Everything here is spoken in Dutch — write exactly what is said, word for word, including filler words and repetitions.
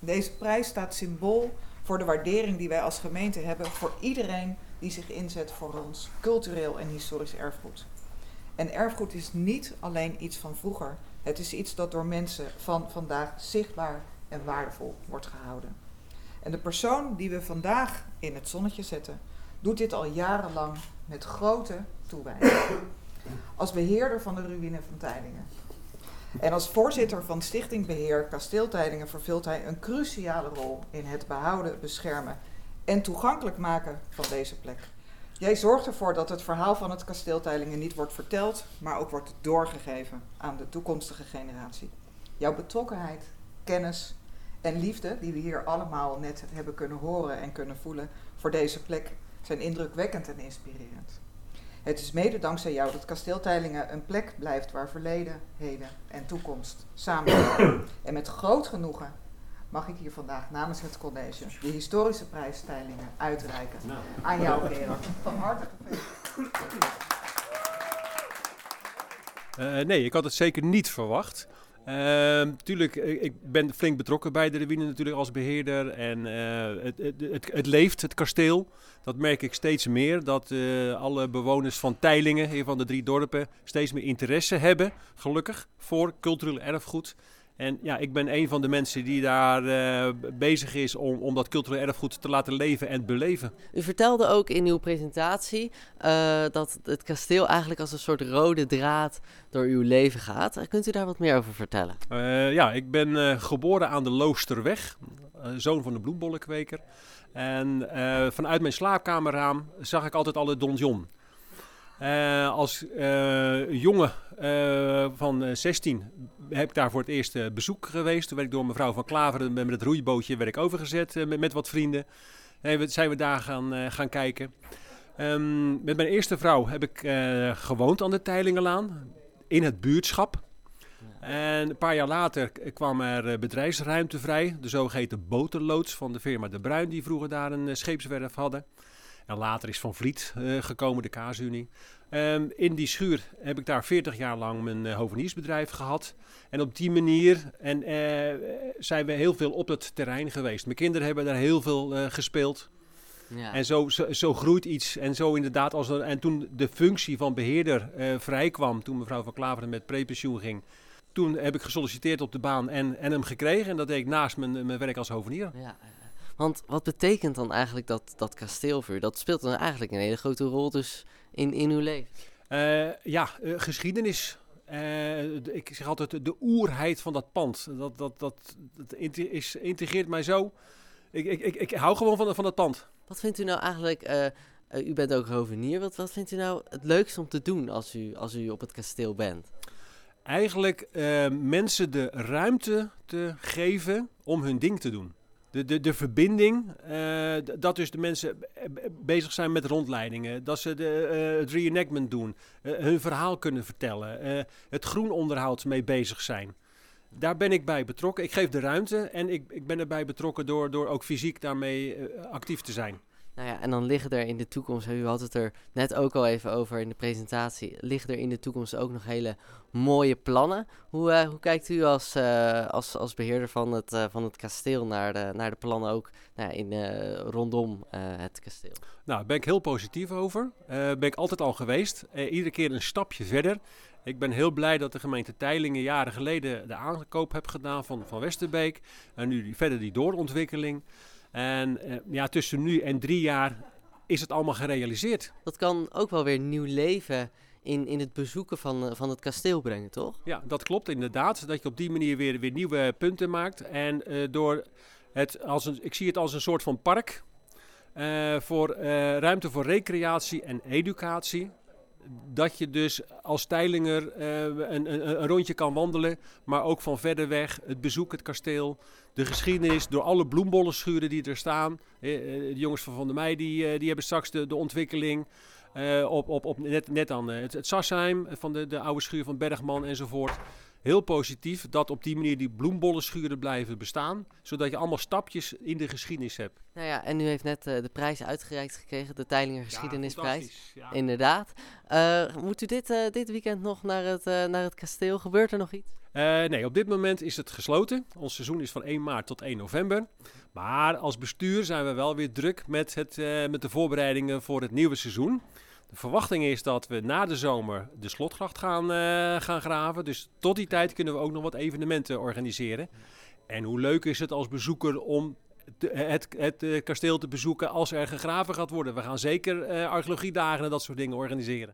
Deze prijs staat symbool voor de waardering die wij als gemeente hebben voor iedereen die zich inzet voor ons cultureel en historisch erfgoed. En erfgoed is niet alleen iets van vroeger. Het is iets dat door mensen van vandaag zichtbaar en waardevol wordt gehouden. En de persoon die we vandaag in het zonnetje zetten, doet dit al jarenlang met grote toewijding. Als beheerder van de ruïne van Teylingen. En als voorzitter van Stichting Beheer Kasteel Teylingen vervult hij een cruciale rol in het behouden, beschermen en toegankelijk maken van deze plek. Jij zorgt ervoor dat het verhaal van het Kasteel Teylingen niet wordt verteld, maar ook wordt doorgegeven aan de toekomstige generatie. Jouw betrokkenheid, kennis en liefde, die we hier allemaal net hebben kunnen horen en kunnen voelen voor deze plek, zijn indrukwekkend en inspirerend. Het is mede dankzij jou dat Kasteel Teylingen een plek blijft waar verleden, heden en toekomst samenkomen. En met groot genoegen mag ik hier vandaag namens het college de historische prijs Teylingen uitreiken nou. aan jou, Gerard. Van harte gefeliciteerd. Uh, nee, ik had het zeker niet verwacht. Uh, tuurlijk, ik ben flink betrokken bij de ruïne natuurlijk als beheerder en uh, het, het, het, het leeft, het kasteel. Dat merk ik steeds meer, dat uh, alle bewoners van Teylingen, een van de drie dorpen, steeds meer interesse hebben, gelukkig, voor cultureel erfgoed. En ja, ik ben een van de mensen die daar uh, bezig is om, om dat cultureel erfgoed te laten leven en beleven. U vertelde ook in uw presentatie uh, dat het kasteel eigenlijk als een soort rode draad door uw leven gaat. Uh, kunt u daar wat meer over vertellen? Uh, ja, ik ben uh, geboren aan de Loosterweg, uh, zoon van een bloembollenkweker. En uh, vanuit mijn slaapkamerraam zag ik altijd al het donjon. Uh, als uh, jongen uh, van uh, zestien heb ik daar voor het eerst uh, bezoek geweest. Toen werd ik door mevrouw van Klaveren met het roeibootje werd ik overgezet uh, met, met wat vrienden. En zijn we daar gaan, uh, gaan kijken. Um, met mijn eerste vrouw heb ik uh, gewoond aan de Teylingenlaan in het buurtschap. En een paar jaar later kwam er bedrijfsruimte vrij. De zogeheten boterloods van de firma De Bruin die vroeger daar een uh, scheepswerf hadden. En later is Van Vliet uh, gekomen, de Kaasunie. Um, in die schuur heb ik daar veertig jaar lang mijn uh, hoveniersbedrijf gehad. En op die manier en, uh, zijn we heel veel op het terrein geweest. Mijn kinderen hebben daar heel veel uh, gespeeld. Ja. En zo, zo, zo groeit iets. En, zo inderdaad als er, en toen de functie van beheerder uh, vrij kwam, toen mevrouw van Klaveren met prepensioen ging, toen heb ik gesolliciteerd op de baan en, en hem gekregen. En dat deed ik naast mijn, mijn werk als hovenier. Ja. Want wat betekent dan eigenlijk dat, dat kasteel voor u? Dat speelt dan eigenlijk een hele grote rol dus in, in uw leven. Uh, ja, uh, geschiedenis. Uh, ik zeg altijd de oerheid van dat pand. Dat, dat, dat, dat is, integreert mij zo. Ik, ik, ik, ik hou gewoon van, van dat pand. Wat vindt u nou eigenlijk... Uh, uh, u bent ook hovenier. Wat, wat vindt u nou het leukste om te doen als u, als u op het kasteel bent? Eigenlijk uh, mensen de ruimte te geven om hun ding te doen. De, de, de verbinding, uh, dat dus de mensen bezig zijn met rondleidingen, dat ze de, uh, het reenactment doen, uh, hun verhaal kunnen vertellen, uh, het groenonderhoud mee bezig zijn. Daar ben ik bij betrokken. Ik geef de ruimte en ik, ik ben erbij betrokken door, door ook fysiek daarmee uh, actief te zijn. Nou ja, en dan liggen er in de toekomst, u had het er net ook al even over in de presentatie, liggen er in de toekomst ook nog hele mooie plannen. Hoe, uh, hoe kijkt u als, uh, als, als beheerder van het, uh, van het kasteel naar de, naar de plannen ook nou ja, in, uh, rondom uh, het kasteel? Nou, daar ben ik heel positief over. Uh, ben ik altijd al geweest. Uh, iedere keer een stapje verder. Ik ben heel blij dat de gemeente Teylingen jaren geleden de aankoop heeft gedaan van, van Westerbeek. En nu die, verder die doorontwikkeling. En uh, ja, tussen nu en drie jaar is het allemaal gerealiseerd. Dat kan ook wel weer nieuw leven in, in het bezoeken van, van het kasteel brengen, toch? Ja, dat klopt inderdaad. Dat je op die manier weer, weer nieuwe punten maakt. En uh, door het als een, ik zie het als een soort van park. Uh, voor uh, ruimte voor recreatie en educatie. Dat je dus als Teylinger uh, een, een, een rondje kan wandelen, maar ook van verder weg het bezoek, het kasteel, de geschiedenis, door alle bloembollenschuren die er staan. De jongens van Van der Meij die, die hebben straks de, de ontwikkeling uh, op, op, op net, net aan het, het Sassheim van de, de oude schuur van Bergman enzovoort. Heel positief dat op die manier die bloembollenschuren blijven bestaan, zodat je allemaal stapjes in de geschiedenis hebt. Nou ja, en u heeft net uh, de prijs uitgereikt gekregen, de Teylingen Geschiedenisprijs. Ja, inderdaad. Uh, moet u dit, uh, dit weekend nog naar het, uh, naar het kasteel? Gebeurt er nog iets? nee, op dit moment is het gesloten. Ons seizoen is van één maart tot één november. Maar als bestuur zijn we wel weer druk met, het, uh, met de voorbereidingen voor het nieuwe seizoen. De verwachting is dat we na de zomer de slotgracht gaan, uh, gaan graven. Dus tot die tijd kunnen we ook nog wat evenementen organiseren. En hoe leuk is het als bezoeker om te, het, het uh, kasteel te bezoeken als er gegraven gaat worden. We gaan zeker uh, archeologiedagen en dat soort dingen organiseren.